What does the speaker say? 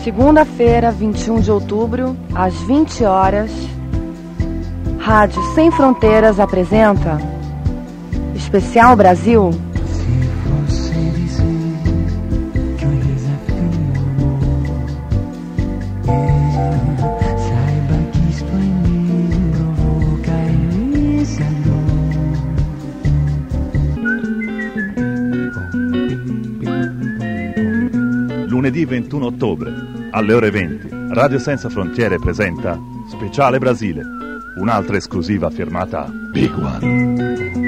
Segunda-feira, 21 de outubro, às 20 horas, Rádio Sem Fronteiras apresenta Especial Brasil. Lunedì 21 ottobre, alle ore 20, Radio Senza Frontiere presenta Speciale Brasile, un'altra esclusiva firmata Big One.